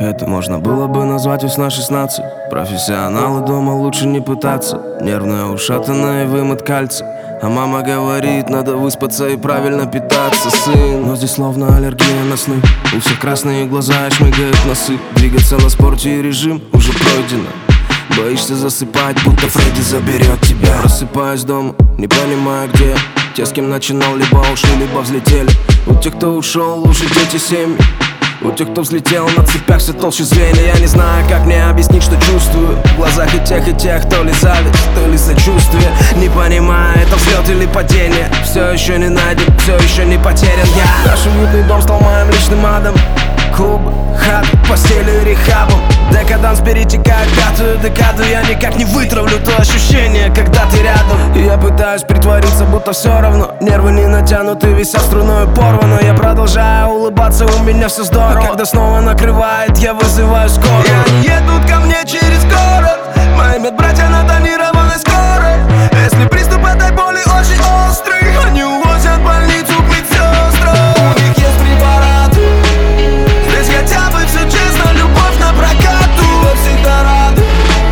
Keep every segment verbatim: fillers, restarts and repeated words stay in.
это можно было бы назвать весна шестнадцать. Профессионалы дома лучше не пытаться. Нервная, ушатанная, вымыт кальция. А мама говорит, надо выспаться и правильно питаться, сын. Но здесь словно аллергия на сны. У всех красные глаза и шмыгают носы. Двигаться на спорте и режим уже пройдено. Боишься засыпать, будто Фредди заберет тебя. Просыпаюсь дома, не понимаю где. Те, с кем начинал, либо ушли, либо взлетели. У тех, кто ушел, уже дети семьи. У тех, кто взлетел на цепях, все толще звенья. Я не знаю, как мне объяснить, что чувствую. В глазах и тех, и тех, то ли зависть, то ли сочувствие. Не понимаю, это взлет или падение. Все еще не найден, все еще не потерян я. Наш уютный дом стал моим личным адом. Клубы, хаты, постели, рехабом. Декаданс перетекает в пятую декаду. Я никак не вытравлю то ощущение, когда ты рядом. И я пытаюсь притвориться, будто все равно. Нервы не натянуты, висят струной порвано. Я продолжаю улыбаться, у меня все здорово. Когда снова накрывает, я вызываю скорую. И они едут ко мне через город. Мои медбратья на тонированной скорой. Если приступ этой боли очень острый, они увозят в больницу к медсестрам. У них есть препараты. Здесь хотя бы все честно, любовь на прокат. Тут всегда рады.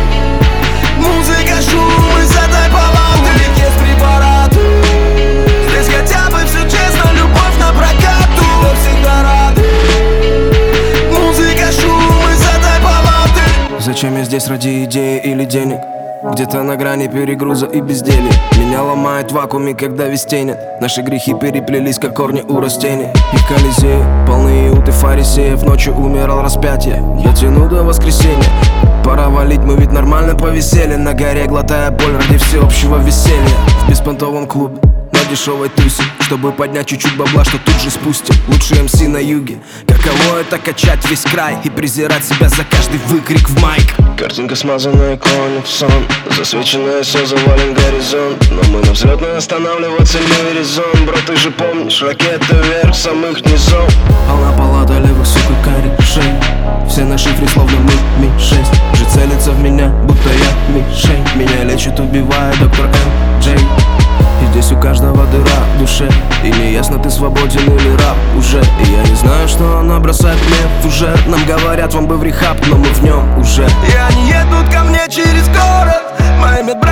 Музыка, шум из этой палаты. У них есть препараты. Здесь хотя бы все честно, любовь на прокат. Тут всегда рады. Музыка, шум из этой палаты. Зачем я здесь, ради идеи или денег? Где-то на грани перегруза и безделья. Меня ломает в вакууме, когда вестей нет. Наши грехи переплелись, как корни у растений. И колизеи, полные уты фарисеев. Ночью умирал распятие, я тяну до воскресенья. Пора валить, мы ведь нормально повисели. На горе глотая боль ради всеобщего веселья. В беспонтовом клубе, на дешевой тусе, чтобы поднять чуть-чуть бабла, что тут же спустим. Лучший эм си на юге. Каково это качать весь край и презирать себя за каждый выкрик в майк. Картинка смазанная, клонит в сон. Засвеченное все, завален горизонт. Но мы на взлетной останавливаться не резон. Бро, ты же помнишь, ракеты вверх самых низов. Полна палата левых, сука, корешей. Все на шифре, словно мы ми шесть. Же целится в меня, будто я мишень. Меня лечит, убивая доктор эм джей. И здесь у каждого дыра в душе. И не ясно, ты свободен или раб уже. И я не знаю, что она бросает мне уже. Нам говорят, вам бы в рехаб, но мы в нем уже. И они едут ко мне через город. Мои медбратья